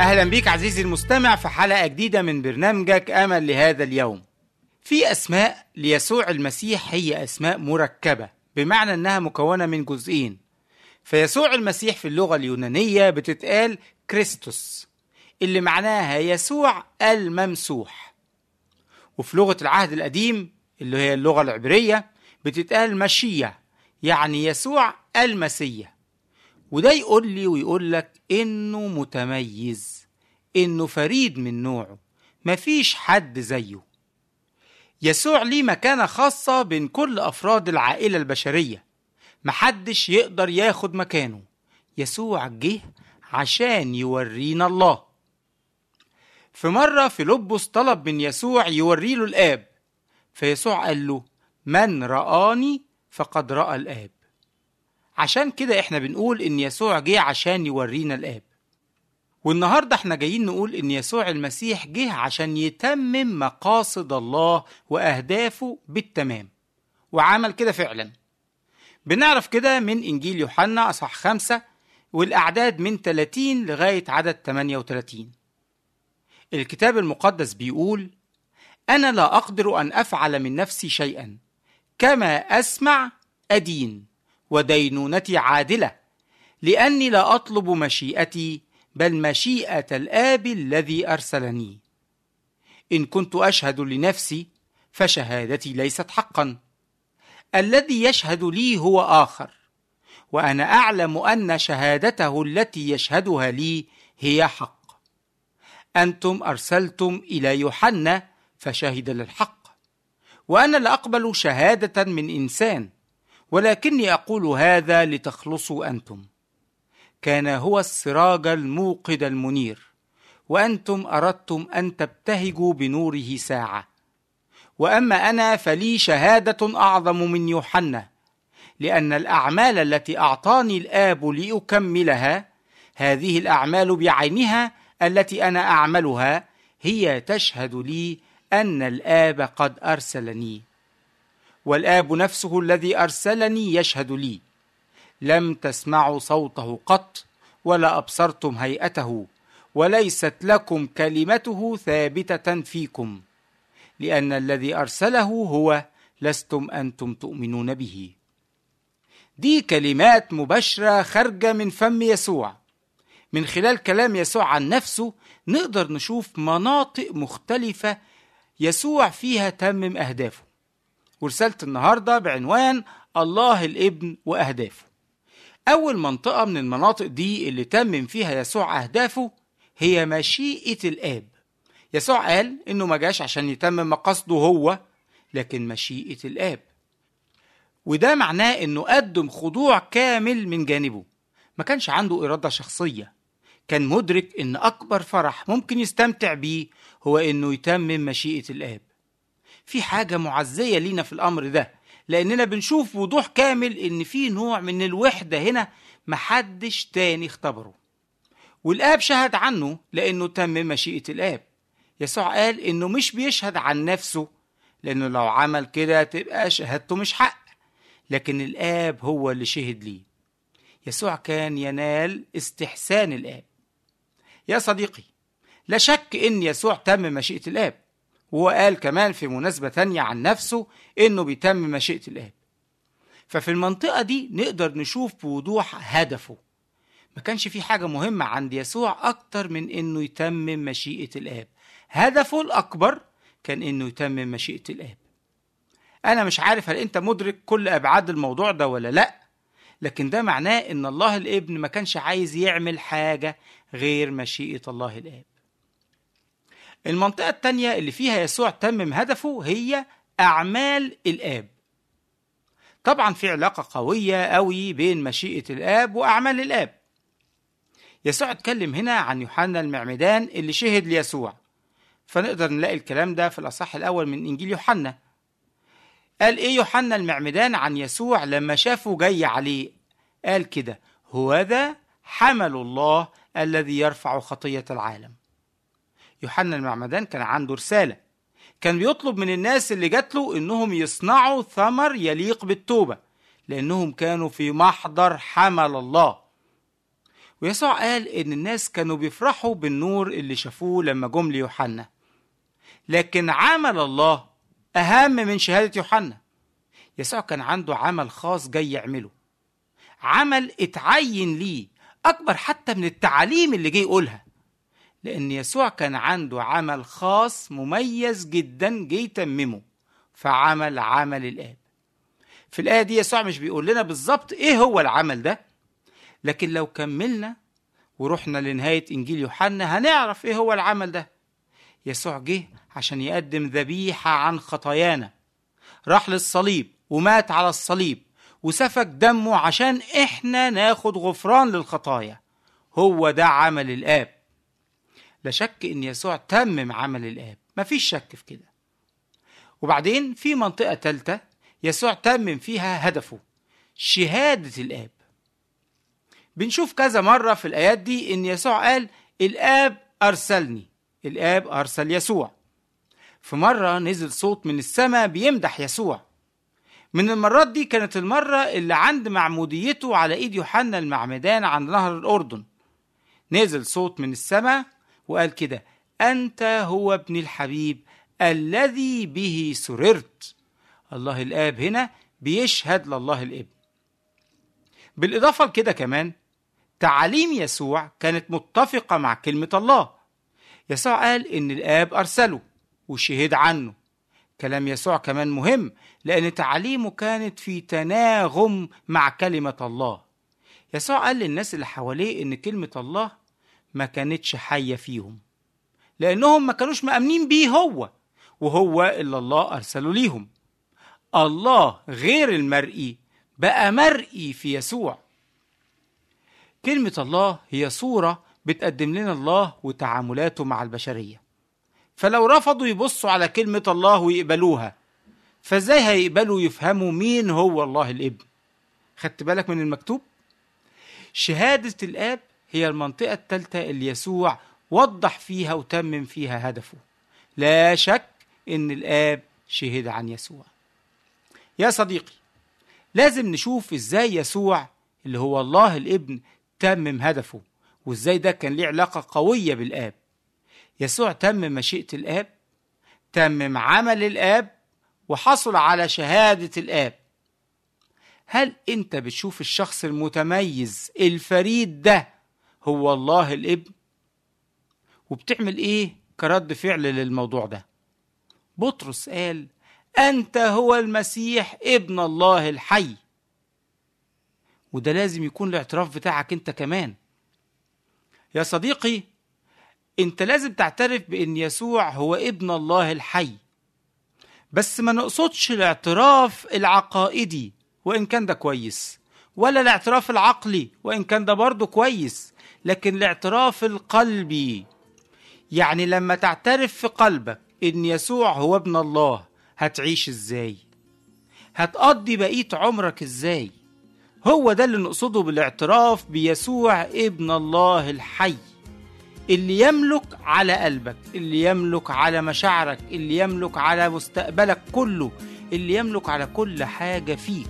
أهلا بيك عزيزي المستمع في حلقة جديدة من برنامجك أمل لهذا اليوم. في أسماء ليسوع المسيح هي أسماء مركبة، بمعنى أنها مكونة من جزئين. فيسوع المسيح في اللغة اليونانية بتتقال كريستوس، اللي معناها يسوع الممسوح. وفي لغة العهد القديم اللي هي اللغة العبرية بتتقال مشيع، يعني يسوع المسيح. وده يقول لي ويقول لك إنه متميز، إنه فريد من نوعه، مفيش حد زيه. يسوع ليه مكانة خاصة بين كل أفراد العائلة البشرية، محدش يقدر ياخد مكانه. يسوع جه عشان يورينا الله. في مرة فيلبس طلب من يسوع يوريله الآب، فيسوع قال له: من رآني فقد رأى الآب. عشان كده احنا بنقول ان يسوع جه عشان يورينا الآب. والنهاردة احنا جايين نقول ان يسوع المسيح جه عشان يتمم مقاصد الله وأهدافه بالتمام، وعمل كده فعلا. بنعرف كده من إنجيل يوحنا أصحاح 5 والأعداد من 30 لغاية عدد 38. الكتاب المقدس بيقول: أنا لا أقدر أن أفعل من نفسي شيئا، كما أسمع أدين، ودينونتي عادلة، لأني لا أطلب مشيئتي بل مشيئة الآب الذي أرسلني. إن كنت أشهد لنفسي فشهادتي ليست حقا، الذي يشهد لي هو آخر، وأنا أعلم أن شهادته التي يشهدها لي هي حق. أنتم أرسلتم إلى يوحنا فشهد للحق، وأنا لا أقبل شهادة من إنسان، ولكني أقول هذا لتخلصوا أنتم. كان هو السراج الموقد المنير، وأنتم أردتم أن تبتهجوا بنوره ساعة. وأما أنا فلي شهادة أعظم من يوحنا، لأن الأعمال التي أعطاني الآب لأكملها، هذه الأعمال بعينها التي أنا أعملها، هي تشهد لي أن الآب قد أرسلني. والآب نفسه الذي أرسلني يشهد لي. لم تسمعوا صوته قط، ولا أبصرتم هيئته، وليست لكم كلمته ثابتة فيكم، لأن الذي أرسله هو لستم أنتم تؤمنون به. دي كلمات مباشرة خارجة من فم يسوع. من خلال كلام يسوع عن نفسه نقدر نشوف مناطق مختلفة يسوع فيها تمم أهدافه. ورسالة النهاردة بعنوان الله الابن وأهدافه. أول منطقة من المناطق دي اللي تمم فيها يسوع أهدافه هي مشيئة الآب. يسوع قال إنه ما جاش عشان يتمم مقاصده هو، لكن مشيئة الآب. وده معناه إنه قدم خضوع كامل من جانبه، ما كانش عنده إرادة شخصية. كان مدرك إن أكبر فرح ممكن يستمتع بيه هو إنه يتمم مشيئة الآب. في حاجة معزية لينا في الأمر ده، لأننا بنشوف وضوح كامل إن في نوع من الوحدة هنا محدش تاني اختبره، والآب شهد عنه لأنه تمم مشيئة الآب. يسوع قال إنه مش بيشهد عن نفسه، لأنه لو عمل كده تبقى شهادته مش حق، لكن الآب هو اللي شهد ليه. يسوع كان ينال استحسان الآب. يا صديقي، لا شك إن يسوع تم مشيئة الآب، وهو قال كمان في مناسبة تانية عن نفسه إنه بيتم مشيئة الآب. ففي المنطقة دي نقدر نشوف بوضوح هدفه. ما كانش في حاجة مهمة عند يسوع أكتر من إنه يتمم مشيئة الآب. هدفه الأكبر كان إنه يتمم مشيئة الآب. أنا مش عارف هل أنت مدرك كل أبعاد الموضوع ده ولا لأ، لكن ده معناه إن الله الابن ما كانش عايز يعمل حاجة غير مشيئة الله الآب. المنطقة التانية اللي فيها يسوع تمم هدفه هي أعمال الآب. طبعا في علاقة قوية قوي بين مشيئة الآب وأعمال الآب. يسوع اتكلم هنا عن يوحنا المعمدان اللي شهد ليسوع، فنقدر نلاقي الكلام ده في الأصحاح الأول من إنجيل يوحنا. قال إيه يوحنا المعمدان عن يسوع لما شافه جاي عليه؟ قال كده: هوذا حمل الله الذي يرفع خطية العالم. يوحنا المعمدان كان عنده رسالة، كان بيطلب من الناس اللي جات له إنهم يصنعوا ثمر يليق بالتوبة، لأنهم كانوا في محضر حمل الله. ويسوع قال إن الناس كانوا بيفرحوا بالنور اللي شافوه لما جم ليوحنا، لكن عمل الله أهم من شهادة يوحنا. يسوع كان عنده عمل خاص جاي يعمله، عمل اتعين ليه أكبر حتى من التعاليم اللي جاي يقولها، لأن يسوع كان عنده عمل خاص مميز جدا جاي يتممه، فعمل عمل الآب. في الآية دي يسوع مش بيقول لنا بالظبط إيه هو العمل ده، لكن لو كملنا ورحنا لنهاية إنجيل يوحنا هنعرف إيه هو العمل ده. يسوع جه عشان يقدم ذبيحة عن خطايانا، راح للصليب ومات على الصليب وسفك دمه عشان إحنا ناخد غفران للخطايا. هو ده عمل الآب. لا شك إن يسوع تمم عمل الآب، مفيش شك في كده. وبعدين في منطقة تالتة يسوع تمم فيها هدفه، شهادة الآب. بنشوف كذا مرة في الآيات دي إن يسوع قال الآب أرسلني، الآب أرسل يسوع. في مرة نزل صوت من السماء بيمدح يسوع. من المرات دي كانت المرة اللي عند معموديته على إيد يوحنا المعمدان عند نهر الأردن. نزل صوت من السماء وقال كده: أنت هو ابن الحبيب الذي به سررت. الله الآب هنا بيشهد لله الابن. بالإضافة لكده كمان تعاليم يسوع كانت متفقة مع كلمة الله. يسوع قال إن الآب أرسله وشهد عنه. كلام يسوع كمان مهم لأن تعاليمه كانت في تناغم مع كلمة الله. يسوع قال للناس اللي حواليه إن كلمة الله ما كانتش حية فيهم، لأنهم ما كانوش مأمنين بيه وهو اللي الله أرسله ليهم. الله غير المرئي بقى مرئي في يسوع. كلمة الله هي صورة بتقدم لنا الله وتعاملاته مع البشرية. فلو رفضوا يبصوا على كلمة الله ويقبلوها، فازاي هيقبلوا يفهموا مين هو الله الابن؟ خدت بالك من المكتوب؟ شهادة الآب هي المنطقة الثالثة اللي يسوع وضح فيها وتمم فيها هدفه. لا شك إن الآب شهد عن يسوع. يا صديقي، لازم نشوف إزاي يسوع اللي هو الله الابن تمم هدفه، وإزاي ده كان ليه علاقة قوية بالآب. يسوع تمم مشيئة الآب، تمم عمل الآب، وحصل على شهادة الآب. هل أنت بتشوف الشخص المتميز الفريد ده هو الله الابن؟ وبتعمل إيه كرد فعل للموضوع ده؟ بطرس قال: أنت هو المسيح ابن الله الحي. وده لازم يكون الاعتراف بتاعك أنت كمان. يا صديقي، أنت لازم تعترف بأن يسوع هو ابن الله الحي، بس ما نقصدش الاعتراف العقائدي وإن كان ده كويس، ولا الاعتراف العقلي وإن كان ده برضه كويس، لكن الاعتراف القلبي. يعني لما تعترف في قلبك إن يسوع هو ابن الله، هتعيش إزاي؟ هتقضي بقية عمرك إزاي؟ هو ده اللي نقصده بالاعتراف بيسوع ابن الله الحي، اللي يملك على قلبك، اللي يملك على مشاعرك، اللي يملك على مستقبلك كله، اللي يملك على كل حاجة فيك.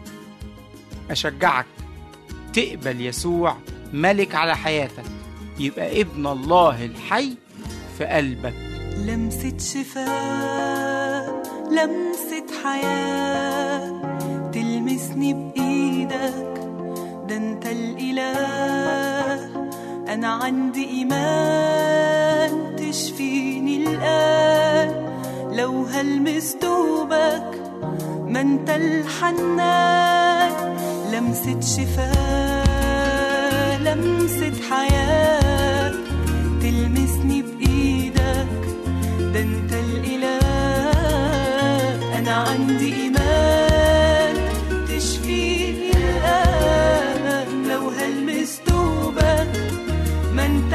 أشجعك تقبل يسوع ملك على حياتك، يبقى ابن الله الحي في قلبك. لمسة شفاء، لمسة حياة، تلمسني بإيدك، ده انت الإله. أنا عندي إيمان تشفيني الآن، لو هلمس دوبك ما انت الحنان. لمسة شفاء، لمسة حياة، تلمسني بإيدك، ده انت الإله. أنا عندي إيمان تشفيني الآن، لو هلمس دوبك ما انت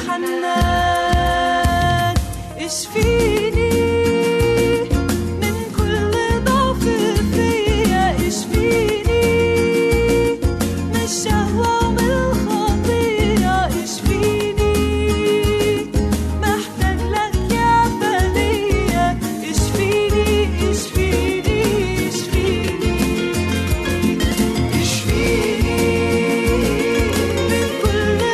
الحنان. اشفيني من كل ضعف فيا، اشفيني من الشهوة ومن الخطية، اشفيني محتاج لك يا فدية. اشفيني اشفيني اشفيني اشفيني من كل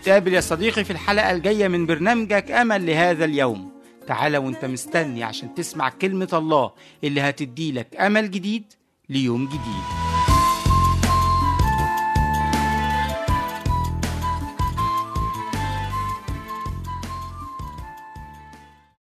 نتقابل يا صديقي في الحلقة الجاية من برنامجك أمل لهذا اليوم. تعال وانت مستني عشان تسمع كلمة الله اللي هتديلك أمل جديد ليوم جديد.